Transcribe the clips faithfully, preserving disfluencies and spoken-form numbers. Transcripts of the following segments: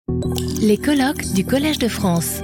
Les colloques du Collège de France.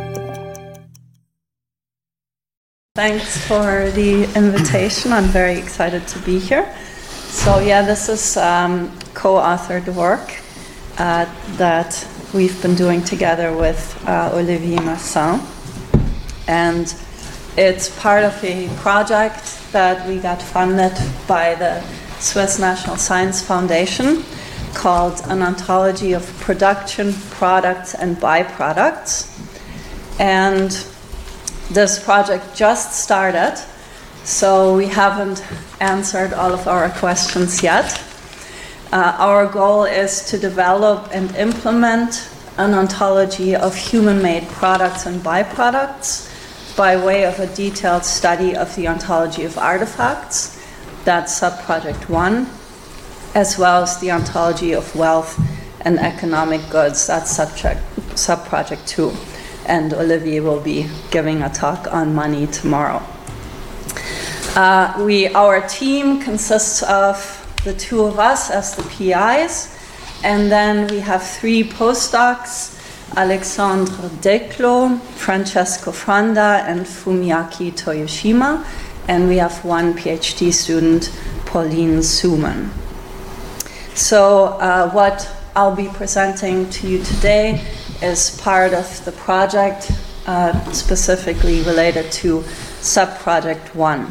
Thanks for the invitation. I'm very excited to be here. So yeah, this is um, co-authored work uh, that we've been doing together with uh, Olivier Massin. And it's part of a project that we got funded by the Swiss National Science Foundation called An Ontology of Production, Products, and Byproducts. And this project just started, so we haven't answered all of our questions yet. Uh, our goal is to develop and implement an ontology of human-made products and byproducts by way of a detailed study of the ontology of artifacts. That's sub-project one, as well as the ontology of wealth and economic goods. That's subject, sub-project two. And Olivier will be giving a talk on money tomorrow. Uh, we, our team consists of the two of us as the P Is, and then we have three postdocs, Alexandre Declos, Francesco Franda, and Fumiaki Toyoshima, and we have one PhD student, Pauline Suman. So uh, what I'll be presenting to you today is part of the project uh, specifically related to sub-project one.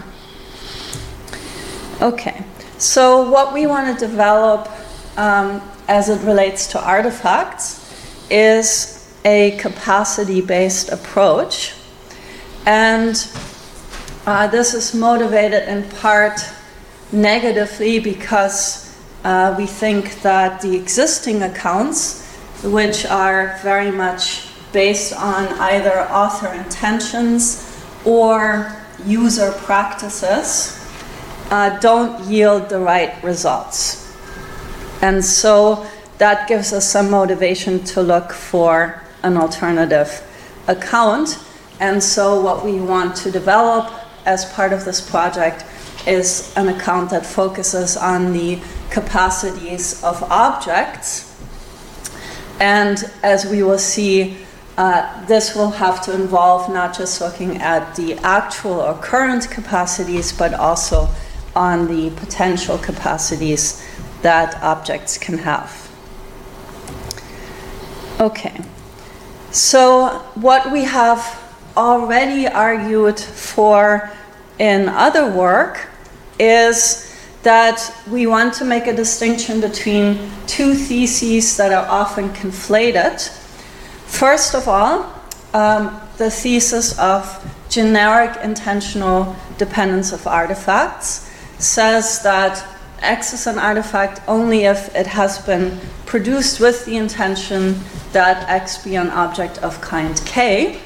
Okay, so what we want to develop um, as it relates to artifacts is a capacity-based approach. And uh, this is motivated in part negatively because uh, we think that the existing accounts, which are very much based on either author intentions or user practices, uh, don't yield the right results. And so that gives us some motivation to look for an alternative account. And so what we want to develop as part of this project is an account that focuses on the capacities of objects. And as we will see, uh, this will have to involve not just looking at the actual or current capacities, but also on the potential capacities that objects can have. Okay, so what we have already argued for in other work is that we want to make a distinction between two theses that are often conflated. First of all, um, the thesis of generic intentional dependence of artifacts says that X is an artifact only if it has been produced with the intention that X be an object of kind K,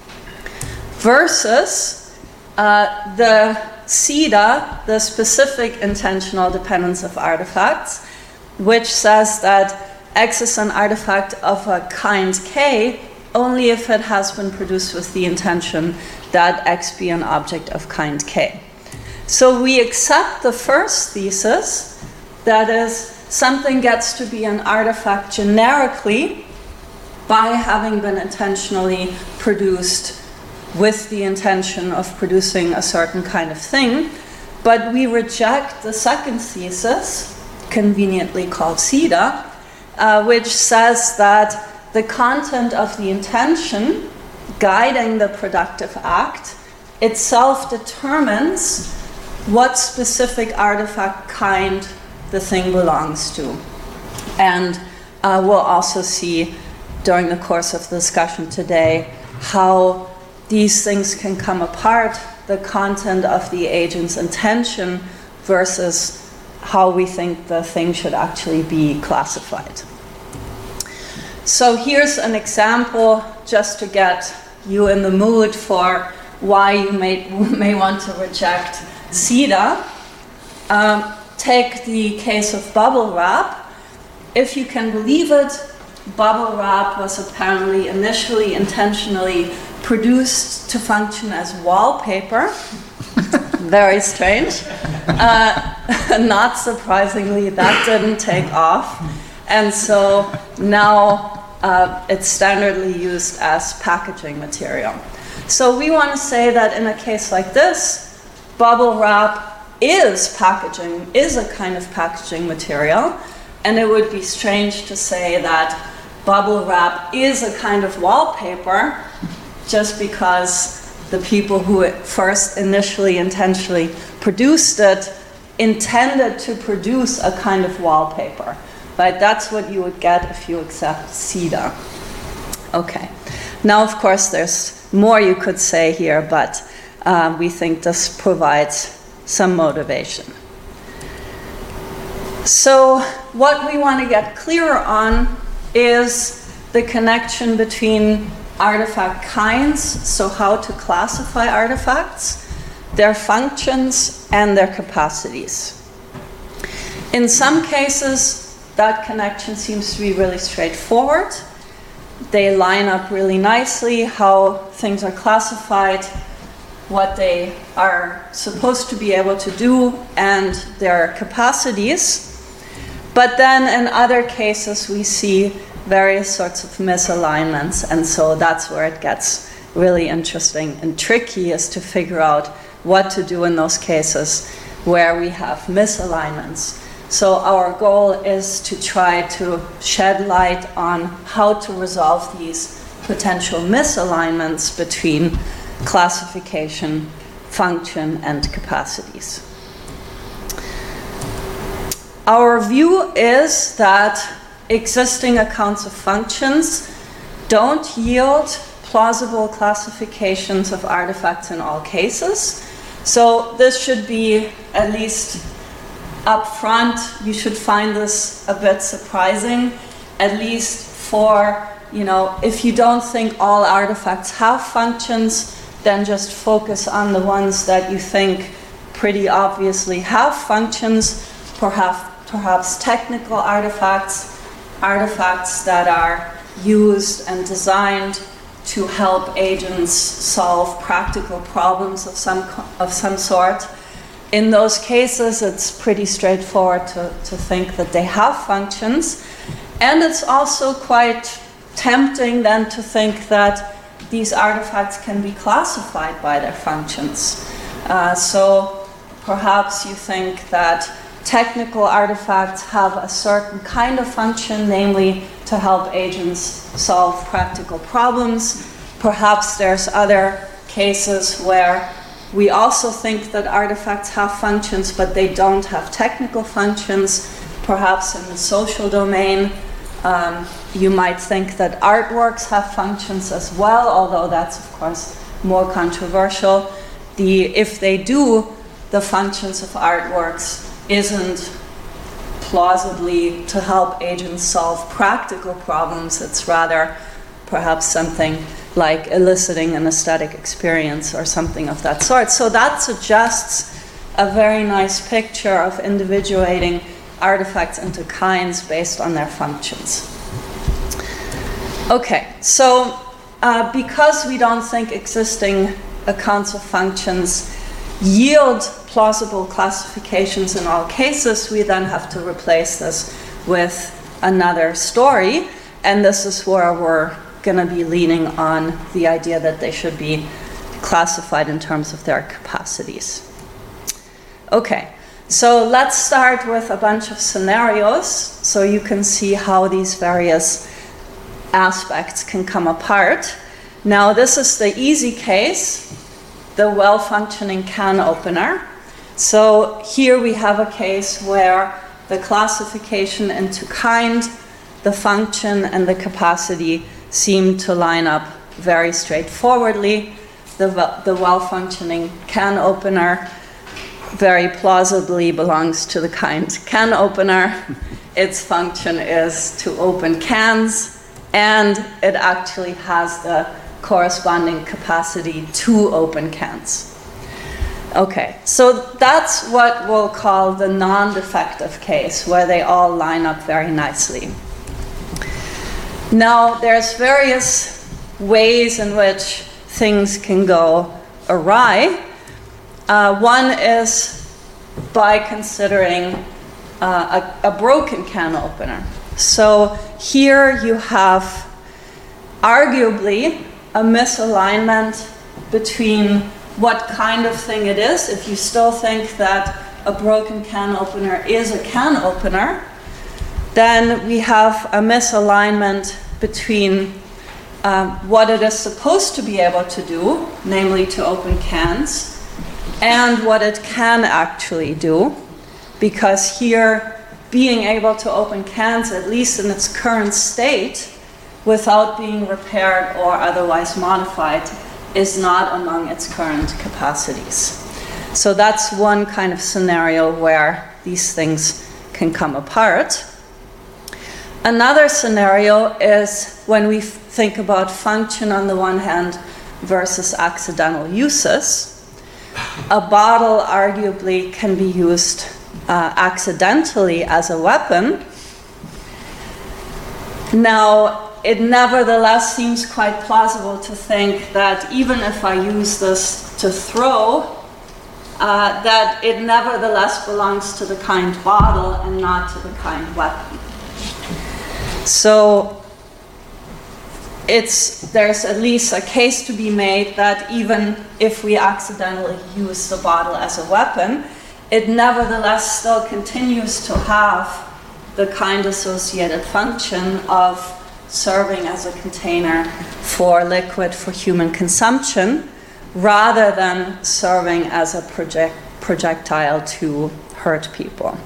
versus uh, the C I D A, the specific intentional dependence of artifacts, which says that X is an artifact of a kind K only if it has been produced with the intention that X be an object of kind K. So we accept the first thesis, that is, something gets to be an artifact generically by having been intentionally produced with the intention of producing a certain kind of thing, but we reject the second thesis, conveniently called C I D A, uh, which says that the content of the intention guiding the productive act itself determines what specific artifact kind the thing belongs to. And uh, we'll also see during the course of the discussion today how these things can come apart, the content of the agent's intention versus how we think the thing should actually be classified. So here's an example just to get you in the mood for why you may, may want to reject C I D A. Um, take the case of bubble wrap. If you can believe it, bubble wrap was apparently initially intentionally produced to function as wallpaper. Very strange. Uh, not surprisingly, that didn't take off. And so now uh, it's standardly used as packaging material. So we want to say that in a case like this, bubble wrap is packaging, is a kind of packaging material, and it would be strange to say that bubble wrap is a kind of wallpaper just because the people who first initially intentionally produced it intended to produce a kind of wallpaper. Right? That's what you would get if you accept C E D A. Okay. Now, of course, there's more you could say here, but uh, we think this provides some motivation. So what we want to get clearer on is the connection between artifact kinds, so how to classify artifacts, their functions, and their capacities. In some cases, that connection seems to be really straightforward. They line up really nicely, how things are classified, what they are supposed to be able to do, and their capacities. But then in other cases, we see various sorts of misalignments, and so that's where it gets really interesting and tricky, is to figure out what to do in those cases where we have misalignments. So our goal is to try to shed light on how to resolve these potential misalignments between classification, function, and capacities. Our view is that existing accounts of functions don't yield plausible classifications of artifacts in all cases. So this should be, at least up front, you should find this a bit surprising, at least for, you know, if you don't think all artifacts have functions, then just focus on the ones that you think pretty obviously have functions, perhaps, perhaps technical artifacts, artifacts that are used and designed to help agents solve practical problems of some, of some sort. In those cases, it's pretty straightforward to, to think that they have functions. And it's also quite tempting then to think that these artifacts can be classified by their functions. Uh, so perhaps you think that technical artifacts have a certain kind of function, namely to help agents solve practical problems. Perhaps there's other cases where we also think that artifacts have functions, but they don't have technical functions. Perhaps in the social domain, um, you might think that artworks have functions as well, although that's, of course, more controversial. The, if they do, the functions of artworks isn't plausibly to help agents solve practical problems. It's rather perhaps something like eliciting an aesthetic experience or something of that sort. So that suggests a very nice picture of individuating artifacts into kinds based on their functions. Okay, so uh, because we don't think existing accounts of functions yield plausible classifications in all cases, we then have to replace this with another story, and this is where we're going to be leaning on the idea that they should be classified in terms of their capacities. Okay, so let's start with a bunch of scenarios so you can see how these various aspects can come apart. Now, this is the easy case, the well-functioning can opener. So here we have a case where the classification into kind, the function, and the capacity seem to line up very straightforwardly. The, the well-functioning can opener very plausibly belongs to the kind can opener. Its function is to open cans, and it actually has the corresponding capacity to open cans. Okay, so that's what we'll call the non-defective case, where they all line up very nicely. Now, there's various ways in which things can go awry. Uh, one is by considering uh, a, a broken can opener. So here you have arguably a misalignment between what kind of thing it is. If you still think that a broken can opener is a can opener, then we have a misalignment between um, what it is supposed to be able to do, namely to open cans, and what it can actually do. Because here, being able to open cans, at least in its current state, without being repaired or otherwise modified, is not among its current capacities. So that's one kind of scenario where these things can come apart. Another scenario is when we think about function on the one hand versus accidental uses. A bottle arguably can be used uh, accidentally as a weapon. Now, it nevertheless seems quite plausible to think that even if I use this to throw, uh, that it nevertheless belongs to the kind bottle and not to the kind weapon. So it's, there's at least a case to be made that even if we accidentally use the bottle as a weapon, it nevertheless still continues to have the kind associated function of serving as a container for liquid for human consumption, rather than serving as a project, projectile to hurt people.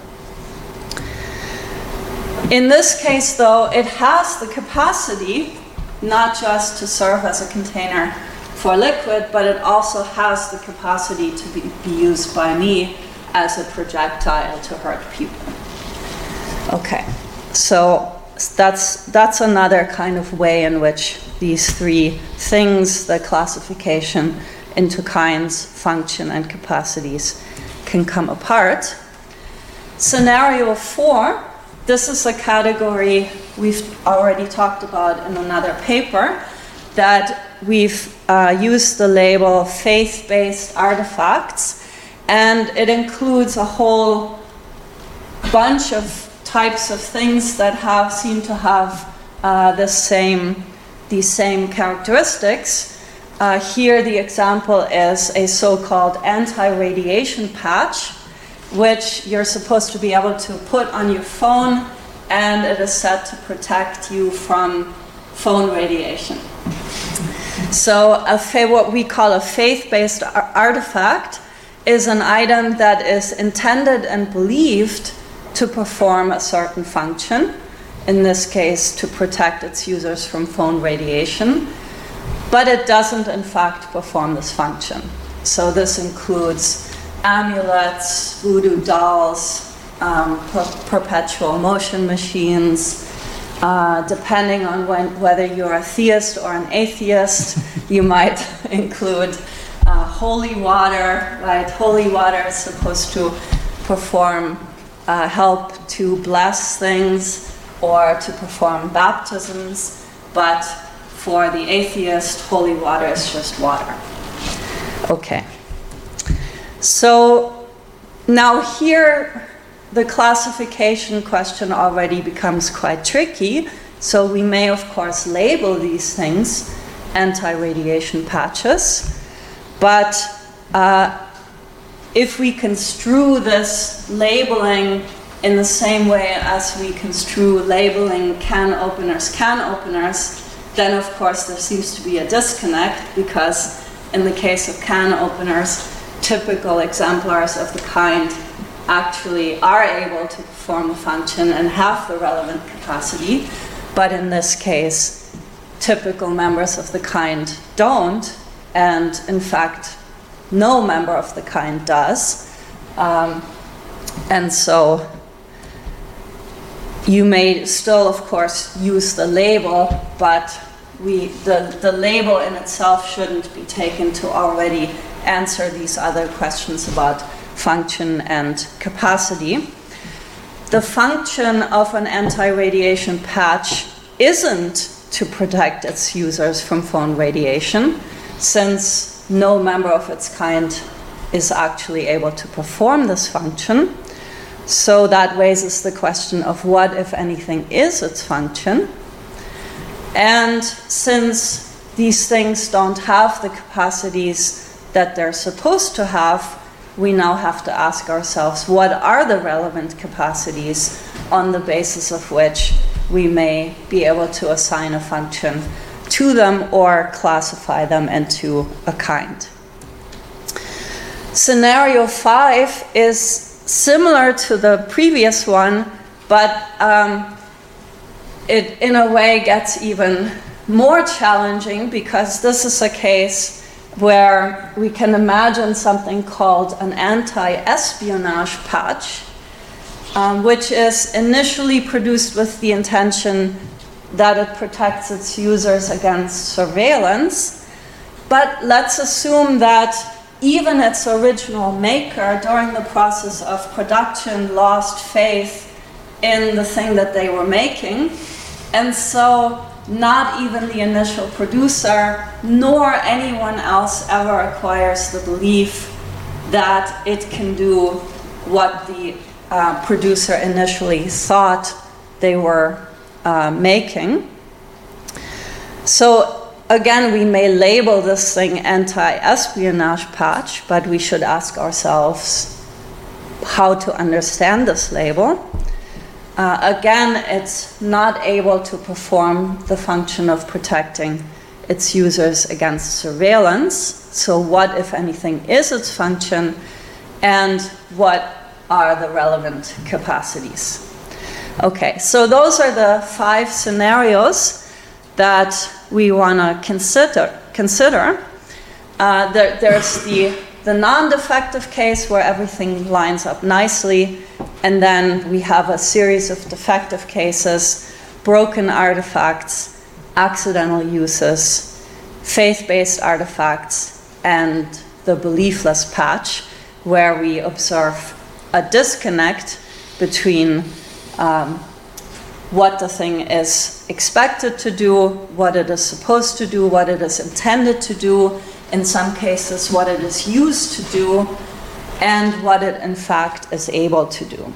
In this case, though, it has the capacity not just to serve as a container for liquid, but it also has the capacity to be, be used by me as a projectile to hurt people. Okay, so that's, that's another kind of way in which these three things, the classification into kinds, function, and capacities, can come apart. Scenario four, this is a category we've already talked about in another paper, that we've uh, used the label faith-based artifacts, and it includes a whole bunch of types of things that have seem to have uh, the same, these same characteristics. Uh, here the example is a so-called anti-radiation patch, which you're supposed to be able to put on your phone, and it is said to protect you from phone radiation. So a fa- what we call a faith-based ar- artifact is an item that is intended and believed to perform a certain function, in this case to protect its users from phone radiation, but it doesn't in fact perform this function. So this includes amulets, voodoo dolls, um, per- perpetual motion machines. Uh, depending on when, whether you're a theist or an atheist, you might include uh, holy water, right? Holy water is supposed to perform, uh, help to bless things or to perform baptisms, but for the atheist, holy water is just water. Okay. So now here, the classification question already becomes quite tricky. So we may, of course, label these things anti-radiation patches. But uh, if we construe this labeling in the same way as we construe labeling can openers can openers, then of course there seems to be a disconnect, because in the case of can openers, typical exemplars of the kind actually are able to perform a function and have the relevant capacity, but in this case, typical members of the kind don't, and in fact, no member of the kind does. Um, and so you may still, of course, use the label, but we, the, the label in itself shouldn't be taken to already answer these other questions about function and capacity. The function of an anti-radiation patch isn't to protect its users from phone radiation, since no member of its kind is actually able to perform this function. So that raises the question of what, if anything, is its function. And since these things don't have the capacities that they're supposed to have, we now have to ask ourselves, what are the relevant capacities on the basis of which we may be able to assign a function to them or classify them into a kind. Scenario five is similar to the previous one, but um, it in a way gets even more challenging, because this is a case where we can imagine something called an anti-espionage patch, um, which is initially produced with the intention that it protects its users against surveillance. But let's assume that even its original maker, during the process of production, lost faith in the thing that they were making. And so not even the initial producer nor anyone else ever acquires the belief that it can do what the uh, producer initially thought they were uh, making. So again, we may label this thing anti-espionage patch, but we should ask ourselves how to understand this label. Uh, again, it's not able to perform the function of protecting its users against surveillance. So what, if anything, is its function, and what are the relevant capacities? Okay, so those are the five scenarios that we want to consider. consider. Uh, there, there's the, the non-defective case where everything lines up nicely, and then we have a series of defective cases, broken artifacts, accidental uses, faith-based artifacts, and the beliefless patch, where we observe a disconnect between um, what the thing is expected to do, what it is supposed to do, what it is intended to do, in some cases what it is used to do, and what it in fact is able to do.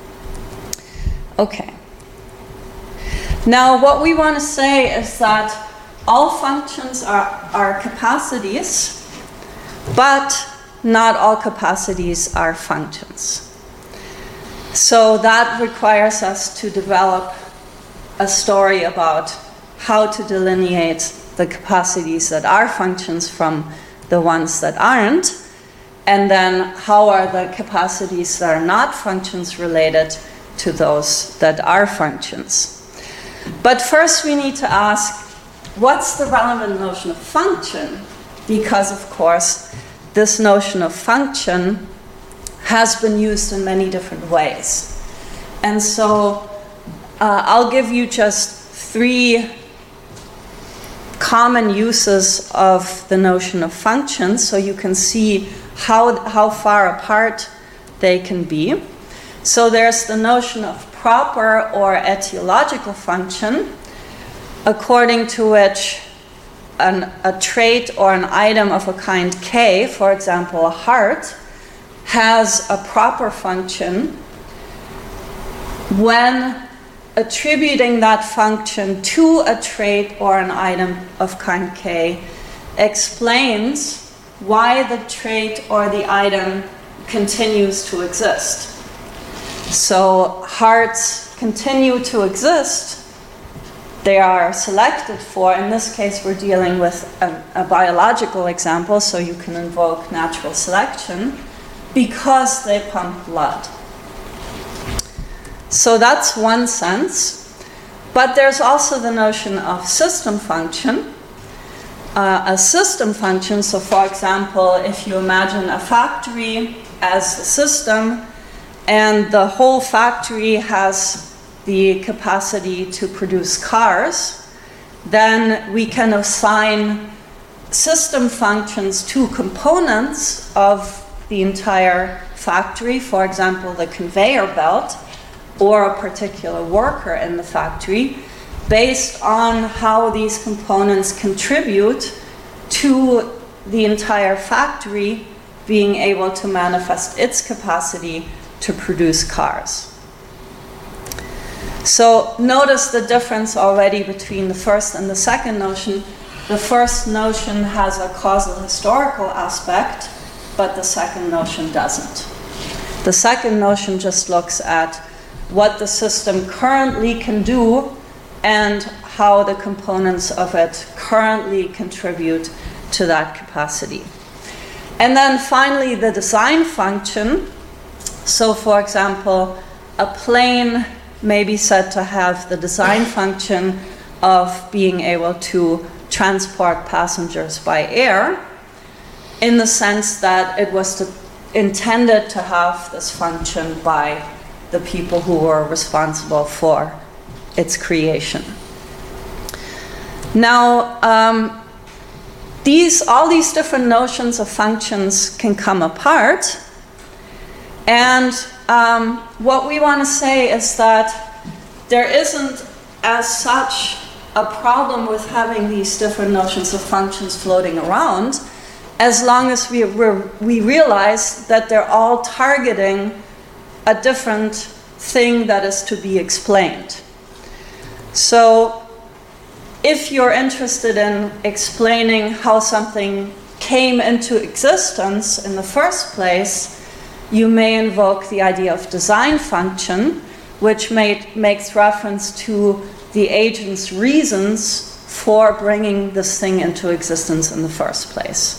Okay. Now what we want to say is that all functions are, are capacities, but not all capacities are functions. So that requires us to develop a story about how to delineate the capacities that are functions from the ones that aren't, and then how are the capacities that are not functions related to those that are functions. But first we need to ask, what's the relevant notion of function? Because of course this notion of function has been used in many different ways. And so uh, I'll give you just three common uses of the notion of function so you can see how, how far apart they can be. So there's the notion of proper or etiological function, according to which an, a trait or an item of a kind K, for example a heart, has a proper function when attributing that function to a trait or an item of kind K explains why the trait or the item continues to exist. So hearts continue to exist. They are selected for. In this case, we're dealing with a, a biological example, so you can invoke natural selection, because they pump blood. So that's one sense. But there's also the notion of system function. Uh, a system function, so for example, if you imagine a factory as a system, and the whole factory has the capacity to produce cars, then we can assign system functions to components of the entire factory, for example, the conveyor belt, or a particular worker in the factory, based on how these components contribute to the entire factory being able to manifest its capacity to produce cars. So notice the difference already between the first and the second notion. The first notion has a causal historical aspect, but the second notion doesn't. The second notion just looks at what the system currently can do and how the components of it currently contribute to that capacity. And then finally, the design function. So for example, a plane may be said to have the design function of being able to transport passengers by air, in the sense that it was to, intended to have this function by the people who were responsible for its creation. Now, um, these, all these different notions of functions can come apart, and um, what we want to say is that there isn't as such a problem with having these different notions of functions floating around, as long as we, we're, we realize that they're all targeting a different thing that is to be explained. So if you're interested in explaining how something came into existence in the first place, you may invoke the idea of design function, which made, makes reference to the agent's reasons for bringing this thing into existence in the first place.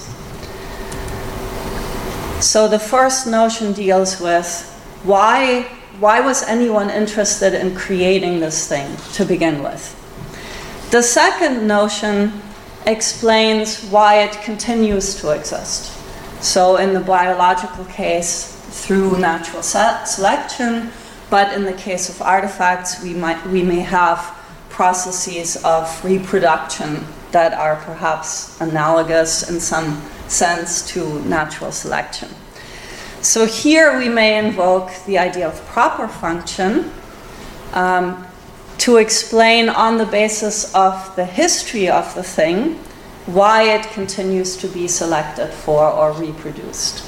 So the first notion deals with why, why was anyone interested in creating this thing to begin with? The second notion explains why it continues to exist. So in the biological case, through natural selection, but in the case of artifacts, we, might, we may have processes of reproduction that are perhaps analogous in some sense to natural selection. So here we may invoke the idea of proper function um, to explain on the basis of the history of the thing why it continues to be selected for or reproduced.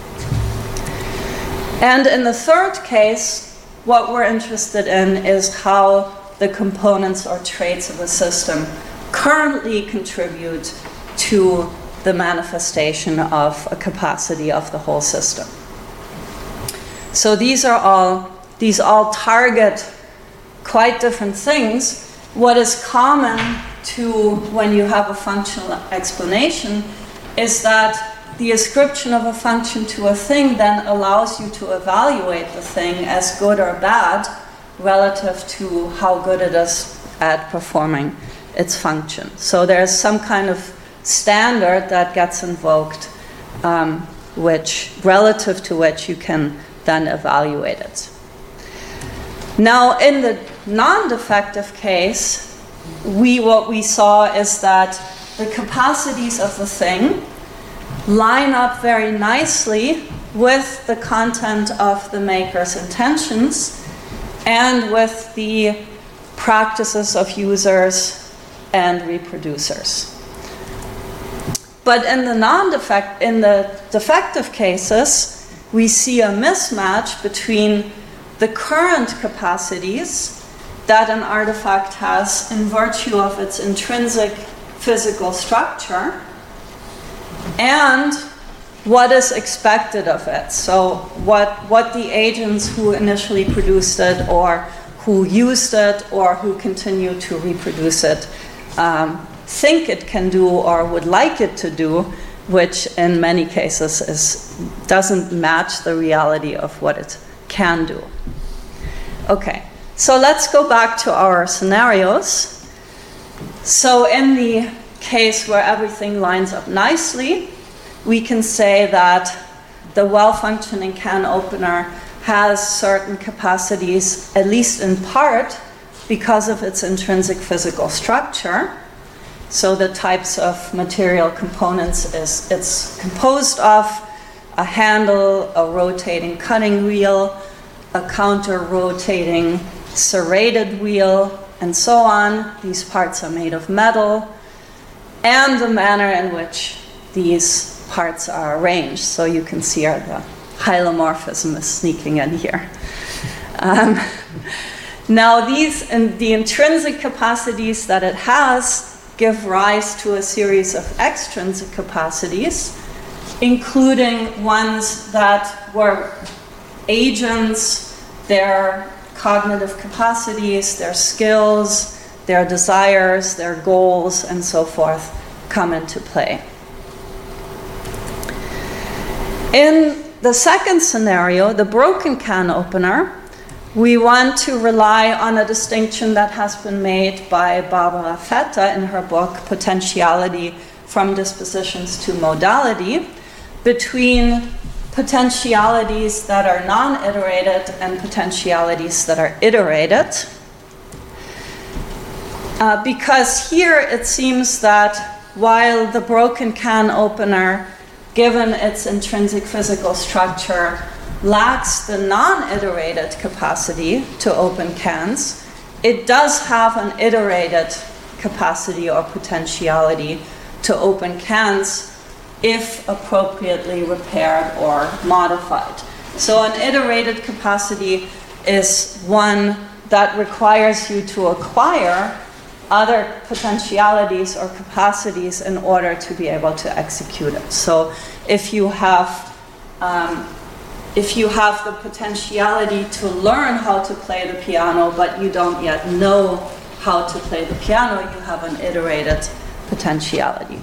And in the third case, what we're interested in is how the components or traits of a system currently contribute to the manifestation of a capacity of the whole system. So these are all, these all target quite different things. What is common to when you have a functional explanation is that the ascription of a function to a thing then allows you to evaluate the thing as good or bad relative to how good it is at performing its function. So there's some kind of standard that gets invoked, um, which, relative to which you can then evaluate it. Now, in the non-defective case, we, what we saw is that the capacities of the thing line up very nicely with the content of the maker's intentions and with the practices of users and reproducers. But in the non-defect, in the defective cases, we see a mismatch between the current capacities that an artifact has in virtue of its intrinsic physical structure and what is expected of it. So what, what the agents who initially produced it or who used it or who continue to reproduce it um, think it can do or would like it to do, which in many cases is, doesn't match the reality of what it can do. Okay, so let's go back to our scenarios. So in the case where everything lines up nicely, we can say that the well-functioning can opener has certain capacities, at least in part, because of its intrinsic physical structure. So the types of material components is it's composed of a handle, a rotating cutting wheel, a counter-rotating serrated wheel, and so on. These parts are made of metal, and the manner in which these parts are arranged. So you can see how the hylomorphism is sneaking in here. Um, Now, these and the intrinsic capacities that it has give rise to a series of extrinsic capacities, including ones that were agents, their cognitive capacities, their skills, their desires, their goals, and so forth come into play. In the second scenario, the broken can opener, we want to rely on a distinction that has been made by Barbara Vetter in her book Potentiality from Dispositions to Modality, between potentialities that are non-iterated and potentialities that are iterated. Uh, because here it seems that while the broken can opener, given its intrinsic physical structure, lacks the non-iterated capacity to open cans, it does have an iterated capacity or potentiality to open cans if appropriately repaired or modified. So an iterated capacity is one that requires you to acquire other potentialities or capacities in order to be able to execute it. So if you have um, if you have the potentiality to learn how to play the piano, but you don't yet know how to play the piano, you have an iterated potentiality.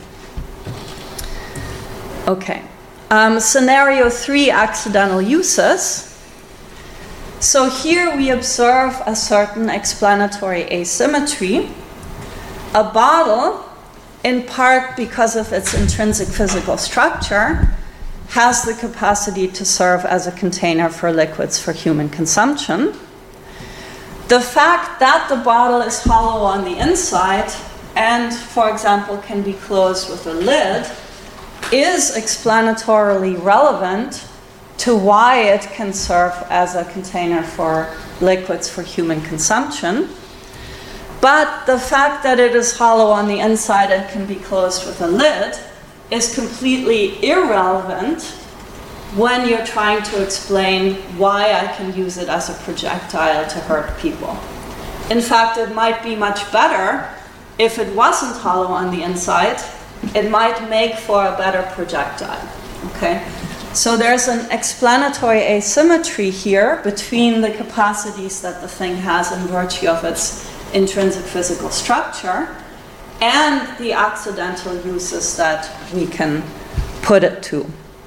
Okay. Um, scenario three, accidental uses. So here we observe a certain explanatory asymmetry. A bottle, in part because of its intrinsic physical structure, has the capacity to serve as a container for liquids for human consumption. The fact that the bottle is hollow on the inside and, for example, can be closed with a lid is explanatorily relevant to why it can serve as a container for liquids for human consumption. But the fact that it is hollow on the inside and can be closed with a lid is completely irrelevant when you're trying to explain why I can use it as a projectile to hurt people. In fact, it might be much better if it wasn't hollow on the inside. It might make for a better projectile. Okay? So there's an explanatory asymmetry here between the capacities that the thing has in virtue of its intrinsic physical structure and the accidental uses that we can put it to.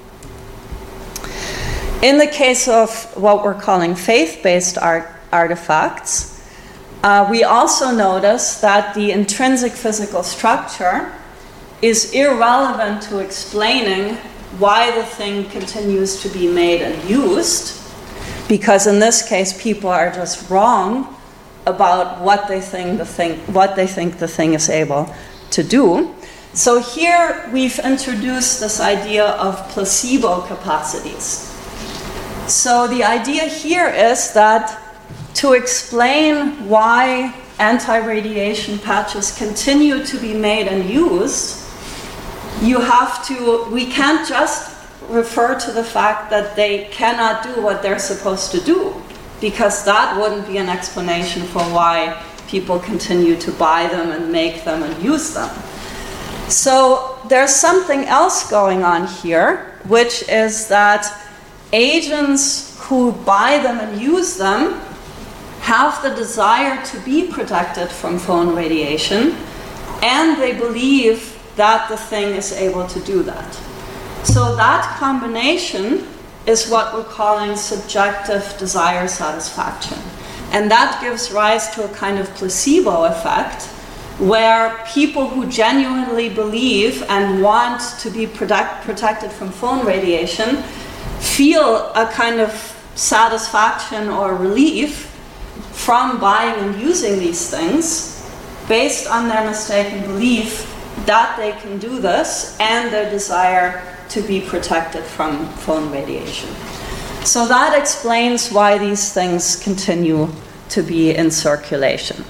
In the case of what we're calling faith-based art artifacts, uh, we also notice that the intrinsic physical structure is irrelevant to explaining why the thing continues to be made and used, because in this case people are just wrong about what they think the thing what they think the thing is able to do. So here we've introduced this idea of placebo capacities. So the idea here is that to explain why anti-radiation patches continue to be made and used, you have to, we can't just refer to the fact that they cannot do what they're supposed to do, because that wouldn't be an explanation for why people continue to buy them and make them and use them. So there's something else going on here, which is that agents who buy them and use them have the desire to be protected from phone radiation, and they believe that the thing is able to do that. So that combination is what we're calling subjective desire satisfaction. And that gives rise to a kind of placebo effect, where people who genuinely believe and want to be protect, protected from phone radiation feel a kind of satisfaction or relief from buying and using these things based on their mistaken belief that they can do this and their desire to be protected from phone radiation. So that explains why these things continue to be in circulation.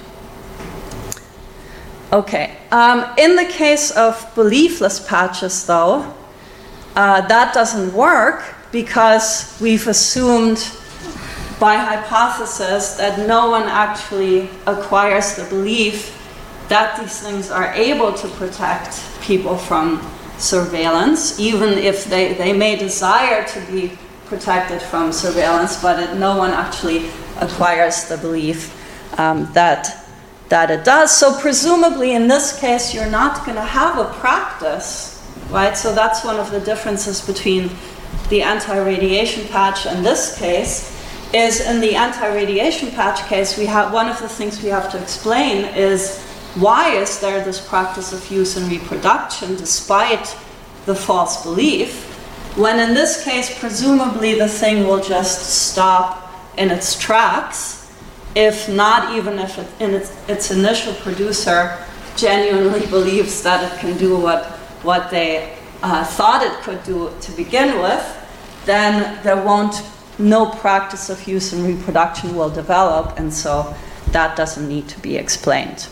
Okay, um, in the case of beliefless patches though, uh, that doesn't work because we've assumed by hypothesis that no one actually acquires the belief that these things are able to protect people from surveillance, even if they, they may desire to be protected from surveillance, but it, no one actually acquires the belief um, that, that it does. So presumably in this case, you're not going to have a practice, right? So that's one of the differences between the anti-radiation patch and this case, is in the anti-radiation patch case, we have one of the things we have to explain is why is there this practice of use and reproduction despite the false belief, when in this case, presumably the thing will just stop in its tracks, if not even if it, in its, its initial producer genuinely believes that it can do what, what they uh, thought it could do to begin with, then there won't, no practice of use and reproduction will develop, and so that doesn't need to be explained.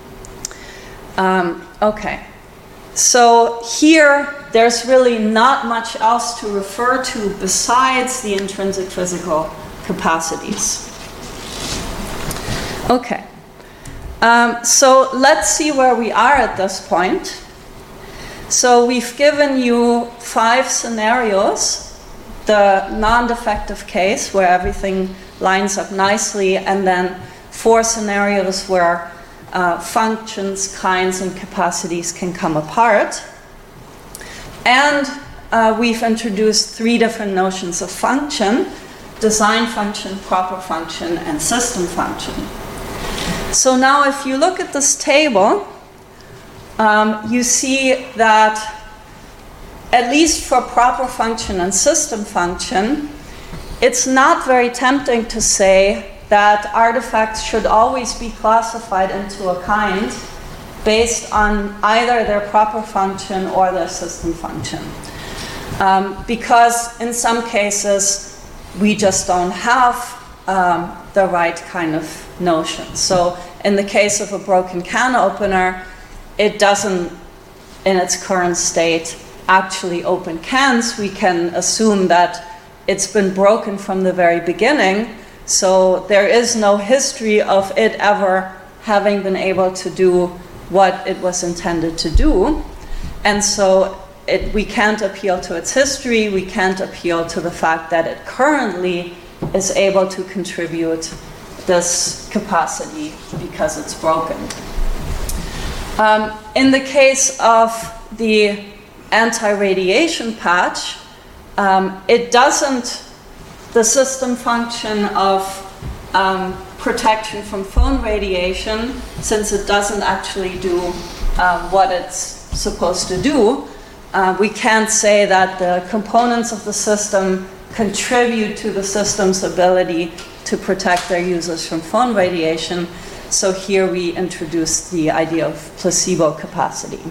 Um, okay, so here there's really not much else to refer to besides the intrinsic physical capacities. Okay, um, so let's see where we are at this point. So we've given you five scenarios. The non-defective case where everything lines up nicely, and then four scenarios where uh, functions, kinds, and capacities can come apart. And uh, we've introduced three different notions of function: design function, proper function, and system function. So now if you look at this table, um, you see that at least for proper function and system function, it's not very tempting to say that artifacts should always be classified into a kind based on either their proper function or their system function. Um, because in some cases, we just don't have um, the right kind of notion. So in the case of a broken can opener, it doesn't, in its current state, actually open cans. We can assume that it's been broken from the very beginning, so there is no history of it ever having been able to do what it was intended to do, and so it, we can't appeal to its history, we can't appeal to the fact that it currently is able to contribute this capacity because it's broken. Um, in the case of the anti-radiation patch, um, it doesn't, the system function of um, protection from phone radiation, since it doesn't actually do uh, what it's supposed to do, uh, we can't say that the components of the system contribute to the system's ability to protect their users from phone radiation. So here we introduce the idea of placebo capacity.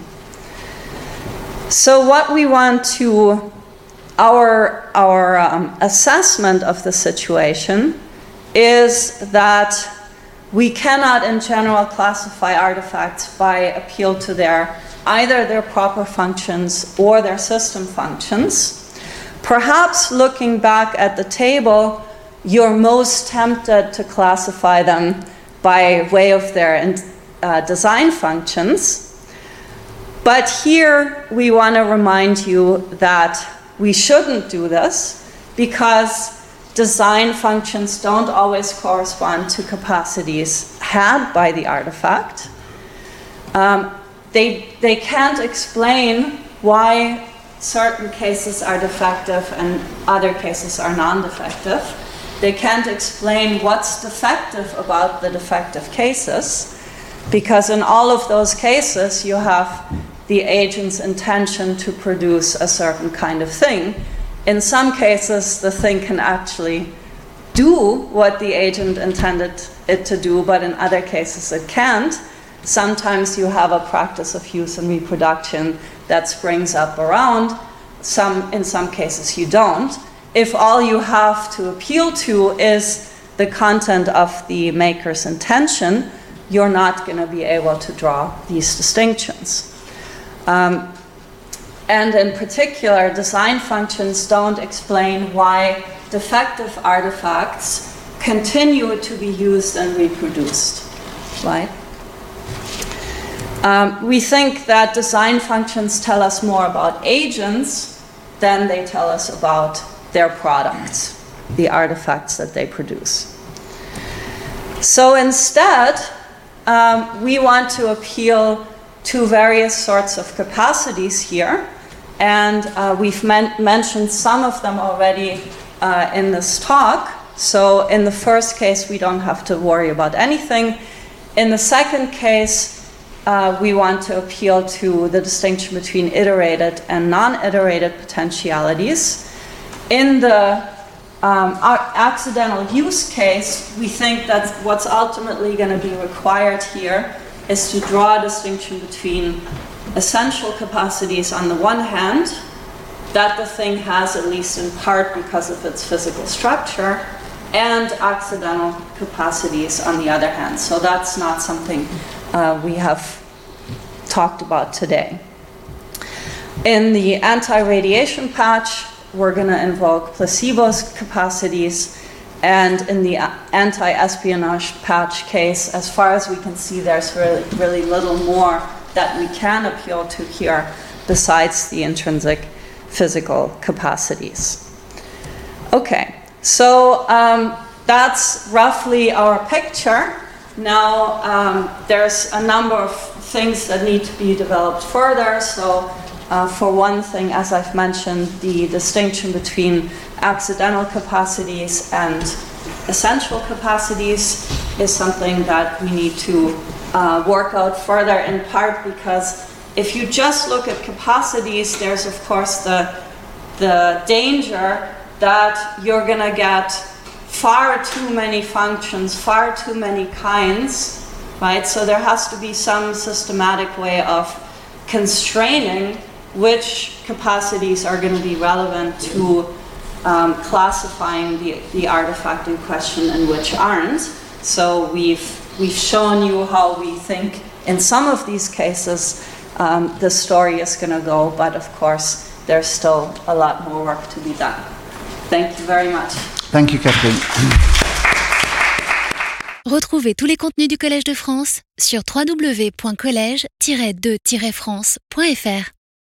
So what we want to, our, our um, assessment of the situation is that we cannot in general classify artifacts by appeal to their, either their proper functions or their system functions. Perhaps looking back at the table, you're most tempted to classify them by way of their uh, design functions. But here we want to remind you that we shouldn't do this because design functions don't always correspond to capacities had by the artifact. Um, they, they can't explain why certain cases are defective and other cases are non-defective. They can't explain what's defective about the defective cases, because in all of those cases you have the agent's intention to produce a certain kind of thing. In some cases, the thing can actually do what the agent intended it to do, but in other cases it can't. Sometimes you have a practice of use and reproduction that springs up around. Some, in some cases you don't. If all you have to appeal to is the content of the maker's intention, you're not going to be able to draw these distinctions. Um, and in particular, design functions don't explain why defective artifacts continue to be used and reproduced, right? Um, we think that design functions tell us more about agents than they tell us about their products, the artifacts that they produce. So instead, um, we want to appeal to various sorts of capacities here, and uh, we've men- mentioned some of them already uh, in this talk. So in the first case, we don't have to worry about anything. In the second case, uh, we want to appeal to the distinction between iterated and non-iterated potentialities. In the um, accidental use case, we think that what's ultimately going to be required here is to draw a distinction between essential capacities on the one hand, that the thing has at least in part because of its physical structure, and accidental capacities on the other hand. So that's not something uh, we have talked about today. In the anti-radiation patch, we're going to invoke placebo's capacities, and in the anti-espionage patch case, as far as we can see, there's really, really little more that we can appeal to here besides the intrinsic physical capacities. Okay. So um, that's roughly our picture. Now um, there's a number of things that need to be developed further. So uh, for one thing, as I've mentioned, the distinction between accidental capacities and essential capacities is something that we need to uh, work out further, in part because if you just look at capacities, there's of course the, the danger that you're going to get far too many functions, far too many kinds, right? So there has to be some systematic way of constraining which capacities are going to be relevant to um, classifying the, the artifact in question and which aren't. So we've, we've shown you how we think in some of these cases um, the story is going to go, but of course there's still a lot more work to be done. Thank you very much. Thank you, Catherine. Retrouvez tous les contenus du Collège de France sur w w w point collège tiret de tiret france point f r.